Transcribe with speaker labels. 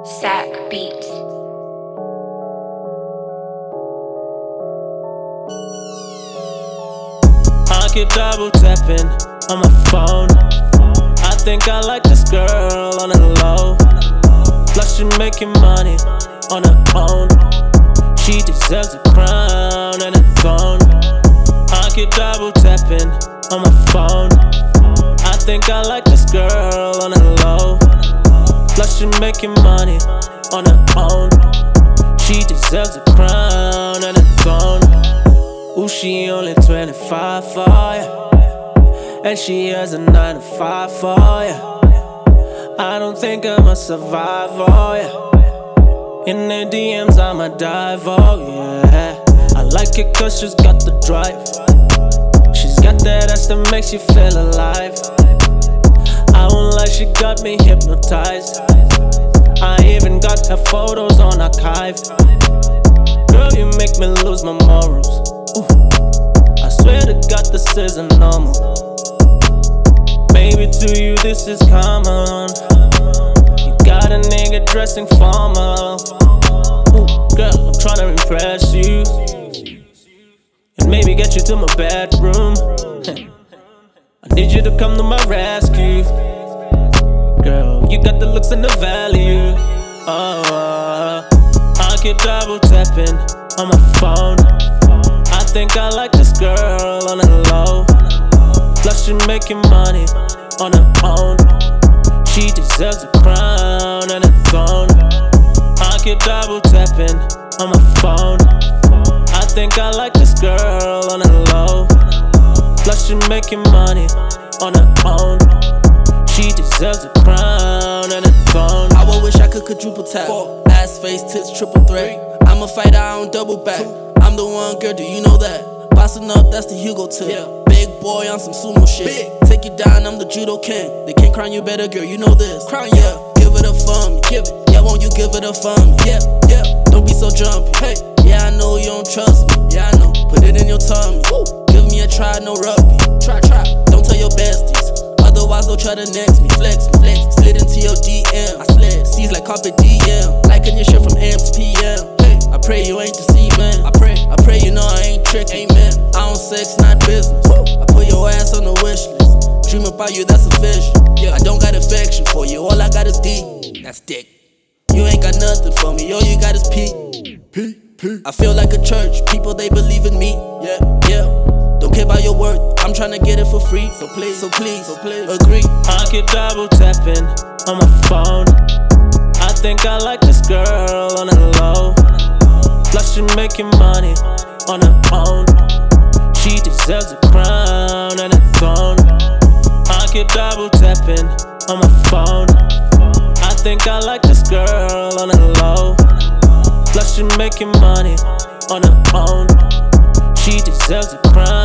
Speaker 1: Sack Beats.
Speaker 2: I keep double tapping on my phone. I think I like this girl on the low. Plus she making money on her own. She deserves a crown and a throne. I keep double tapping on my phone. I think I like this girl on the low. Plus she making money on her own. She deserves a crown and a throne. Ooh, she only 25 for ya, and she has a 9 to 5 for ya. I don't think I'm a survivor, yeah. In the DMs I'ma dive, oh yeah. I like it cause she's got the drive. She's got that ass that makes you feel alive. I won't lie, she got me hypnotized. I even got her photos on archive. Girl, you make me lose my morals. Ooh. I swear to God, this isn't normal. Maybe to you this is common. You got a nigga dressing formal. Ooh, girl, I'm tryna impress you and maybe get you to my bedroom. I need you to come to my rescue. Girl, you got the looks and the value. I keep double tapping on my phone. I think I like this girl on the low. Plus she making money on her own. She deserves a crown and a throne. I keep double tapping on my phone. I think I like this girl on the low. Plus she making money on her own. She deserves a crown and a throne.
Speaker 3: I would wish I could quadruple tap. Ass, face, tits, triple threat. I'm a fighter, I don't double back. I'm the one, girl, do you know that? Bossing up, that's the Hugo tip. Big boy on some sumo shit. Take you down, I'm the judo king. They can't crown you better, girl, you know this. Crown, yeah, give it a fun, give it. Yeah, won't you give it a fun? Yeah, yeah, don't be so jumpy. Hey, yeah, I know you don't trust me. Yeah, I know, put it in your tummy. Give me a try, no rugby. Try, don't tell your besties. Otherwise they'll try to next me. Flex, slid into your DM. I slid, C's like carpet DM. Liking your shit from AM to PM. Hey, I pray you ain't deceiving. I pray you know I ain't tricking. Amen. I don't sex, not business. I put your ass on the wish list. Dream about you, that's a vision. Yeah, I don't got affection for you. All I got is D. That's dick. You ain't got nothing for me. All you got is P. I feel like a church. People they believe in me. Yeah. Don't care about your worth. I'm tryna get it for free. So please, agree.
Speaker 2: I keep double tapping on my phone. I think I like this girl on the low. Plus she making money on her own. She deserves a crown and a throne. I keep double tapping on my phone. I think I like this girl on the low. Plus she making money on her own. She deserves a crown